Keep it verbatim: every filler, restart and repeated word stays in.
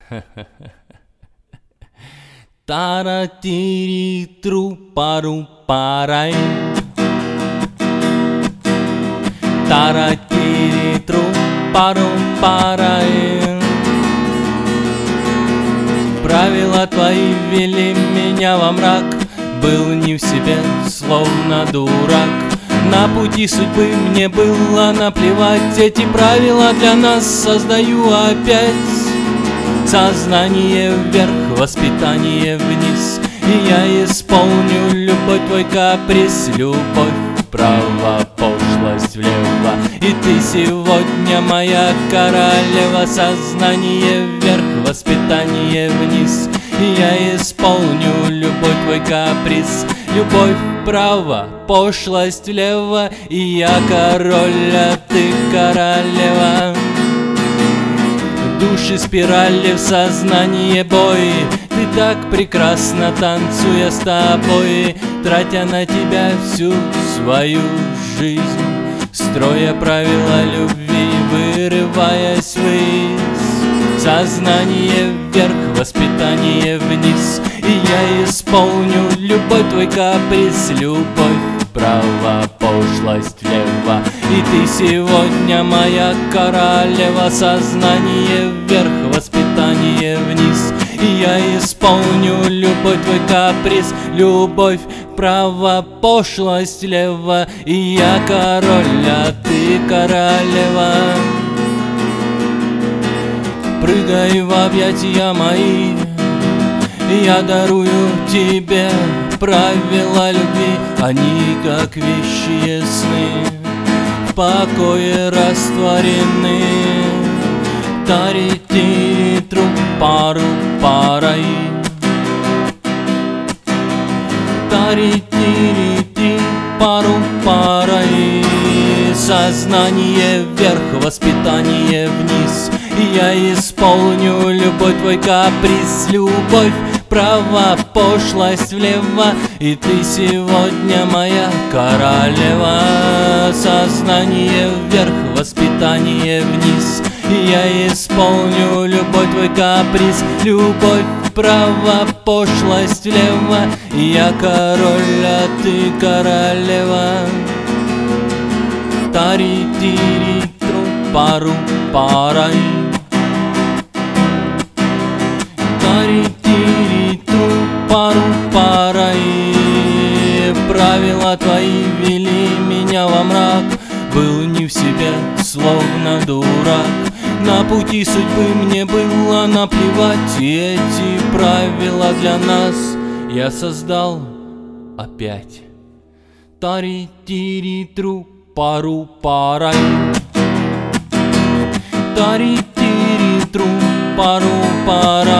Тара-тири-тру, пару-парай. Тара-тири-тру, пару-парай. Правила твои ввели меня во мрак. Был не в себе, словно дурак. На пути судьбы мне было наплевать. Эти правила для нас создаю опять. Сознание вверх, воспитание вниз. И я исполню любой твой каприз. Любовь вправо, пошлость влево. И ты сегодня моя королева. Сознание вверх, воспитание вниз. И я исполню любой твой каприз. Любовь вправо, пошлость влево. И я король, а ты королева. Души спирали в сознание бой. Ты так прекрасно, танцуя с тобой, тратя на тебя всю свою жизнь, строя правила любви, вырываясь ввысь. Сознание вверх, воспитание вниз. И я исполню любой твой каприз. Любовь вправо, пошлость влево. И ты сегодня моя королева. Сознание вверх, воспитание вниз. И я исполню любой твой каприз. Любовь вправо, пошлость влево. И я король, а ты королева. Прыгай в объятия мои, я дарую тебе правила любви. Они, как вещие сны, в покое растворены. Тари-тири-тру, пару-парай. Тари-тири-ти, пару-парай. Сознание вверх, воспитание вниз. И я исполню любой твой каприз. Любовь вправо, пошлость влево. И ты сегодня моя королева. Сознание вверх, воспитание вниз. И я исполню любой твой каприз. Любовь вправо, пошлость влево. И я король, а ты королева. Тари-тири-тру, пару-парай. Тари-тири-тру, пару-парай. Правила твои вели меня во мрак. Был не в себе, словно дурак. На пути судьбы мне было наплевать. И эти правила для нас я создал опять. Тари-тири-тру, пару-парай. Тари-тири-тру, пару-парай.